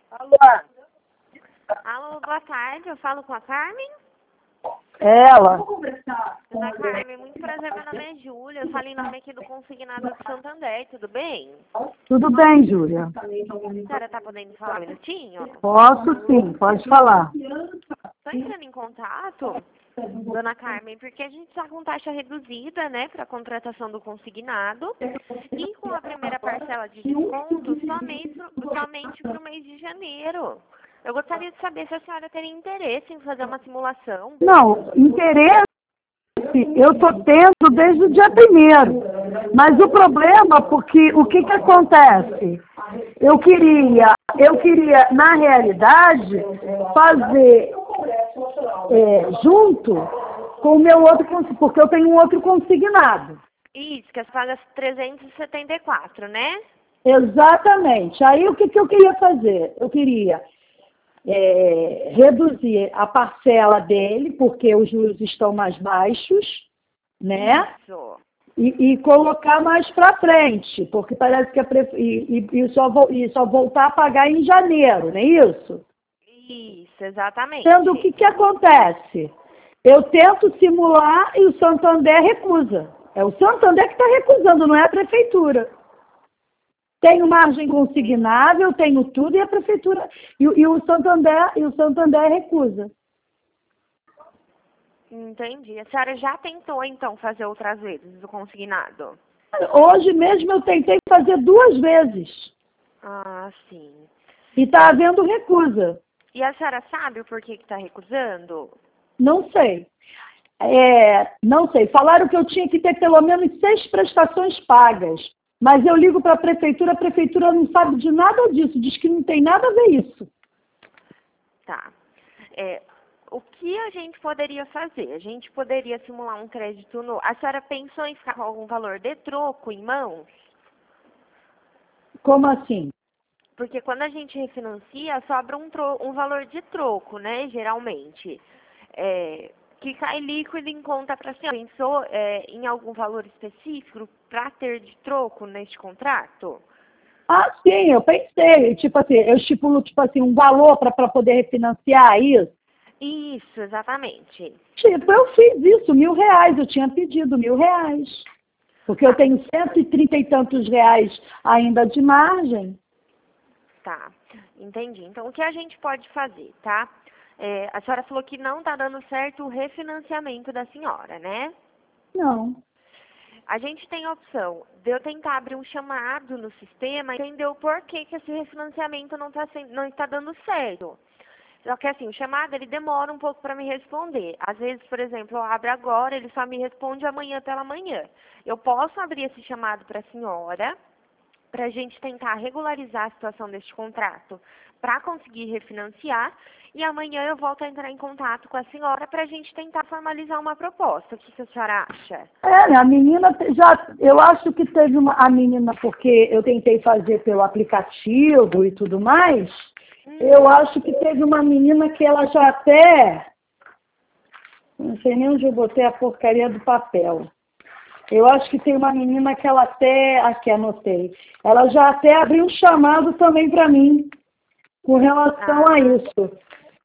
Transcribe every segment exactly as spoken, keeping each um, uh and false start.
Alô? Alô, boa tarde. Eu falo com a Carmen? Ela. Dona Carmen, muito prazer. Meu nome é Júlia. Eu falo em nome aqui do Consignado do Santander. Tudo bem? Tudo bem, Júlia? A senhora tá podendo falar um minutinho? Posso sim, pode falar. Estou entrando em contato, Dona Carmen, porque a gente está com taxa reduzida, né, para a contratação do consignado e com a primeira parcela de desconto somente somente para o mês de janeiro. Eu gostaria de saber se a senhora teria interesse em fazer uma simulação. Não, interesse eu estou tendo desde o dia primeiro. Mas o problema, porque o que que acontece? Eu queria, eu queria, na realidade, fazer é, junto com o meu outro, consi- porque eu tenho um outro consignado. Isso, que as pagas trezentos e setenta e quatro, né? Exatamente. Aí o que que eu queria fazer? Eu queria é, reduzir a parcela dele, porque os juros estão mais baixos, né? Isso. E, e colocar mais para frente, porque parece que é pre... e, e, e, só vo... e só voltar a pagar em janeiro, não é isso? Isso, exatamente. Sendo o que, que acontece? Eu tento simular e o Santander recusa. É o Santander que está recusando, não é a prefeitura. Tenho margem consignável, tenho tudo e a prefeitura e, e o Santander e o Santander recusa. Entendi. A senhora já tentou, então, fazer outras vezes o consignado? Hoje mesmo eu tentei fazer duas vezes Ah, sim. e está havendo recusa. E a senhora sabe o porquê que está recusando? Não sei. É, não sei. Falaram que eu tinha que ter pelo menos seis prestações pagas. Mas eu ligo para a prefeitura, a prefeitura não sabe de nada disso, diz que não tem nada a ver isso. Tá. É, o que a gente poderia fazer? A gente poderia simular um crédito no... A senhora pensou em ficar com algum valor de troco em mãos? Como assim? Porque quando a gente refinancia, sobra um, tro... um valor de troco, né? Geralmente. É... Que cai líquido em conta para a senhora. Pensou é, em algum valor específico para ter de troco neste contrato? Ah, sim, eu pensei. Tipo assim, eu estipulo tipo assim, um valor para poder refinanciar isso. Isso, exatamente. Tipo, eu fiz isso, mil reais, eu tinha pedido mil reais. Porque eu tenho cento e trinta e tantos reais ainda de margem. Tá, entendi. Então, o que a gente pode fazer, tá? É, a senhora falou que não está dando certo o refinanciamento da senhora, né? Não. A gente tem a opção de eu tentar abrir um chamado no sistema e entender o porquê que esse refinanciamento não, tá sendo, não está dando certo. Só que assim, o chamado ele demora um pouco para me responder. Às vezes, por exemplo, eu abro agora, ele só me responde amanhã pela manhã. Eu posso abrir esse chamado para a senhora, para a gente tentar regularizar a situação deste contrato, para conseguir refinanciar, e amanhã eu volto a entrar em contato com a senhora para a gente tentar formalizar uma proposta. O que, que a senhora acha? É, a menina te- já, eu acho que teve uma, a menina, porque eu tentei fazer pelo aplicativo e tudo mais, Hum. eu acho que teve uma menina que ela já até, não sei nem onde eu botei a porcaria do papel. Eu acho que tem uma menina que ela até, aqui anotei, ela já até abriu um chamado também para mim, com relação Ah. a isso.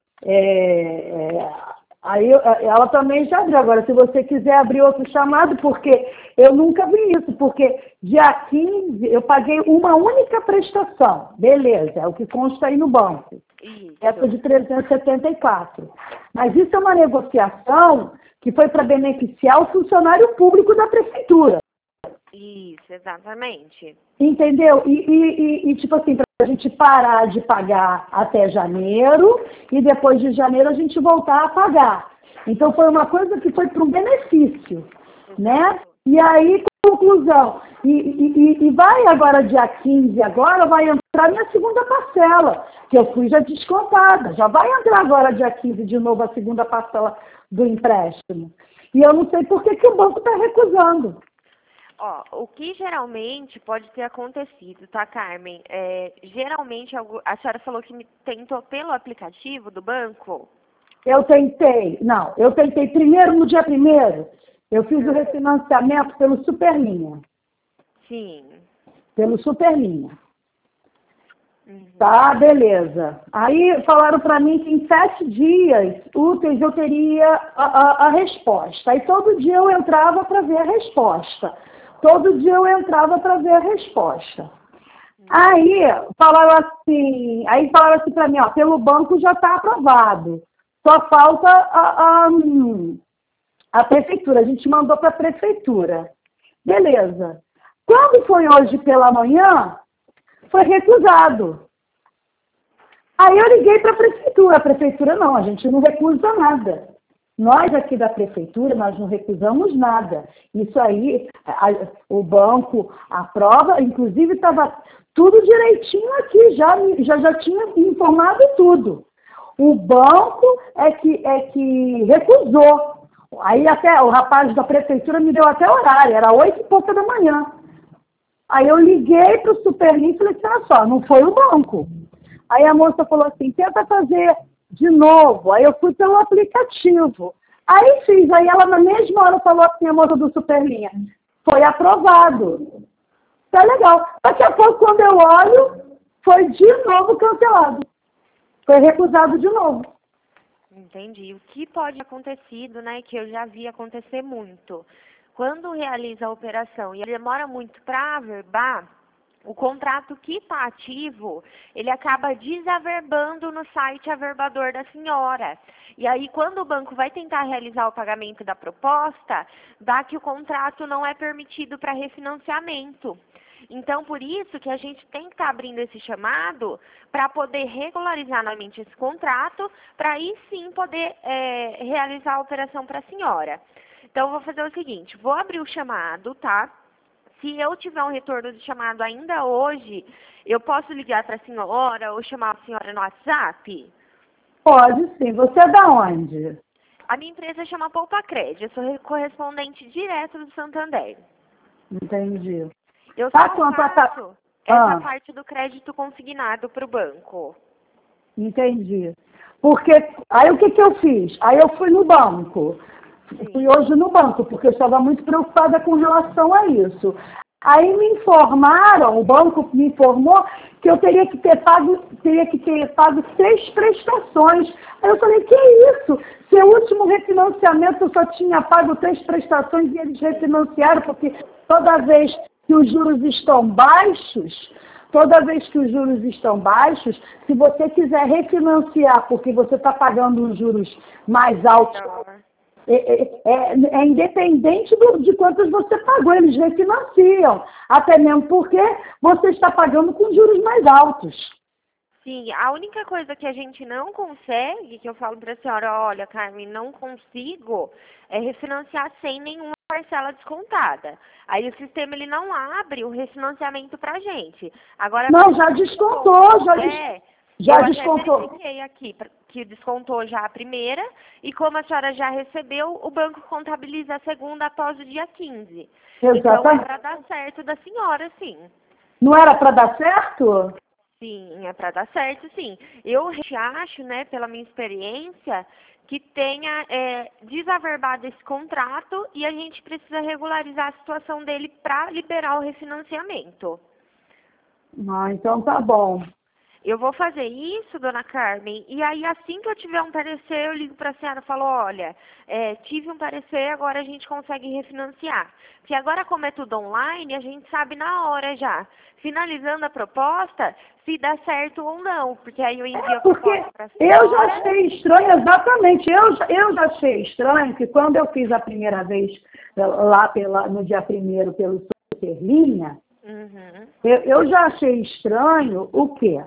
É, é, aí eu- ela também já abriu. Agora, se você quiser abrir outro chamado, porque eu nunca vi isso, porque dia quinze eu paguei uma única prestação, beleza, é o que consta aí no banco. Isso. Essa de trezentos e setenta e quatro. Mas isso é uma negociação que foi para beneficiar o funcionário público da prefeitura. Isso, exatamente. Entendeu? E, e, e, e, tipo assim, para a gente parar de pagar até janeiro e depois de janeiro a gente voltar a pagar. Então foi uma coisa que foi para um benefício, né? E aí, conclusão, e, e, e vai agora dia quinze, agora vai entrar minha segunda parcela, que eu fui já descontada. Já vai entrar agora dia quinze de novo a segunda parcela do empréstimo. E eu não sei por que, que o banco está recusando. Ó, o que geralmente pode ter acontecido, tá, Carmen? É, geralmente, algu- a senhora falou que me tentou pelo aplicativo do banco? Eu tentei, não, eu tentei primeiro, no dia primeiro, eu fiz o refinanciamento pelo Superlinha, Sim. pelo Superlinha. Uhum. Tá, beleza. Aí falaram para mim que em sete dias úteis eu teria a, a, a resposta. Aí todo dia eu entrava para ver a resposta. Todo dia eu entrava para ver a resposta. Aí falaram assim, aí falaram assim para mim, ó, pelo banco já está aprovado. Só falta a, a, a prefeitura. A gente mandou para a prefeitura. Beleza. Quando foi hoje pela manhã, foi recusado. Aí eu liguei para a prefeitura. A prefeitura não, a gente não recusa nada. Nós aqui da prefeitura, nós não recusamos nada. Isso aí, a, o banco aprova, inclusive estava tudo direitinho aqui, já, já, já tinha informado tudo. O banco é que, é que recusou. Aí até o rapaz da prefeitura me deu até horário, era oito e pouca da manhã. Aí eu liguei para o Superlink e falei assim, olha só, não foi o banco. Aí a moça falou assim, tenta fazer de novo. Aí eu fui pelo aplicativo. Aí fiz, aí ela na mesma hora falou assim, a moça do Superlinha, foi aprovado. Tá legal. Daqui a pouco, quando eu olho, foi de novo cancelado. Foi recusado de novo. Entendi. O que pode ter acontecido, né, que eu já vi acontecer muito. Quando realiza a operação e ele demora muito para averbar, o contrato que está ativo, ele acaba desaverbando no site averbador da senhora. E aí, quando o banco vai tentar realizar o pagamento da proposta, dá que o contrato não é permitido para refinanciamento. Então, por isso que a gente tem que estar abrindo esse chamado para poder regularizar novamente esse contrato, para aí sim poder é, realizar a operação para a senhora. Então, eu vou fazer o seguinte, vou abrir o chamado, tá? Se eu tiver um retorno de chamado ainda hoje, eu posso ligar para a senhora ou chamar a senhora no WhatsApp? Pode sim. Você é da onde? A minha empresa chama Poupa Crédito, eu sou correspondente direto do Santander. Entendi. Eu Tá só quanto a faço ta- essa Ah, parte do crédito consignado para o banco. entendi. Porque, aí o que que eu fiz? Aí eu fui no banco. Fui Sim. hoje no banco, porque eu estava muito preocupada com relação a isso. Aí me informaram, o banco me informou que eu teria que ter pago, teria que ter pago seis prestações. Aí eu falei, que isso? Seu último refinanciamento eu só tinha pago três prestações e eles refinanciaram, porque toda vez que os juros estão baixos, toda vez que os juros estão baixos, se você quiser refinanciar porque você está pagando os juros mais altos, é, é, é, é independente do, de quantos você pagou, eles refinanciam. Até mesmo porque você está pagando com juros mais altos. Sim, a única coisa que a gente não consegue, que eu falo para a senhora, olha, Carmen, não consigo, é refinanciar sem nenhuma parcela descontada. Aí o sistema ele não abre o refinanciamento para a gente. Agora, Não, já descontou, já, des, é, já eu descontou. até verifiquei aqui pra- que descontou já a primeira, e como a senhora já recebeu, o banco contabiliza a segunda após o dia quinze. Então é Exatamente. para dar certo da senhora, sim. Não era para dar certo? Sim, é para dar certo, sim. Eu acho, né, pela minha experiência, que tenha é, desaverbado esse contrato e a gente precisa regularizar a situação dele para liberar o refinanciamento. Ah, então tá bom. Eu vou fazer isso, dona Carmen, e aí assim que eu tiver um parecer, eu ligo para a senhora e falo, olha, é, tive um parecer, agora a gente consegue refinanciar. Porque agora, como é tudo online, a gente sabe na hora já, finalizando a proposta, se dá certo ou não, porque aí eu envio a Porque proposta para a senhora. eu já achei estranho, exatamente, eu, já- eu já achei estranho que quando eu fiz a primeira vez lá pela, no dia primeiro pelo Superlinha, Uhum. eu, eu já achei estranho o quê?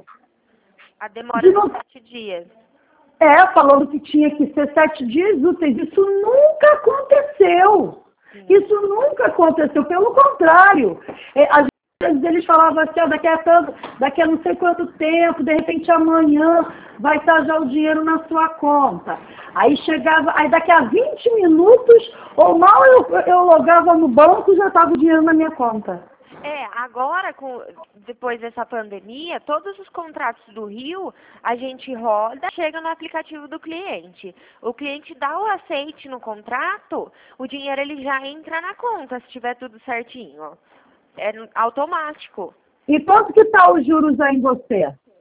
A demora De de não- sete dias. É, falando que tinha que ser sete dias úteis. Isso nunca aconteceu. Sim. Isso nunca aconteceu. Pelo contrário. É, às vezes eles falavam assim, ó, daqui a tanto, daqui a não sei quanto tempo, de repente amanhã vai estar já o dinheiro na sua conta. Aí chegava, aí daqui a vinte minutos, ou mal eu, eu logava no banco, já estava o dinheiro na minha conta. É, agora, com, depois dessa pandemia, todos os contratos do Rio, a gente roda, chega no aplicativo do cliente. O cliente dá o aceite no contrato, o dinheiro ele já entra na conta, se tiver tudo certinho. É automático. E quanto que está os juros aí em você?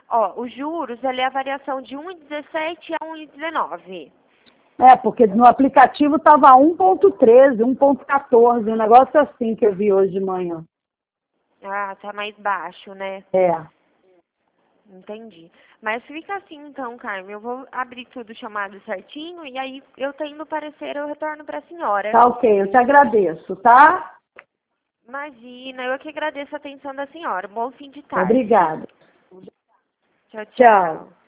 Ó, os juros, ele é a variação de um vírgula dezessete a um vírgula dezenove. É, porque no aplicativo estava um ponto treze, um ponto quatorze, um negócio assim que eu vi hoje de manhã. Ah, tá mais baixo, né? É. Entendi. Mas fica assim então, Carmen. Eu vou abrir tudo chamado certinho e aí eu tendo parecer, eu retorno para a senhora. Tá ok, eu te agradeço, tá? Imagina, eu que agradeço a atenção da senhora. Bom fim de tarde. Obrigada. Tchau, tchau. Tchau.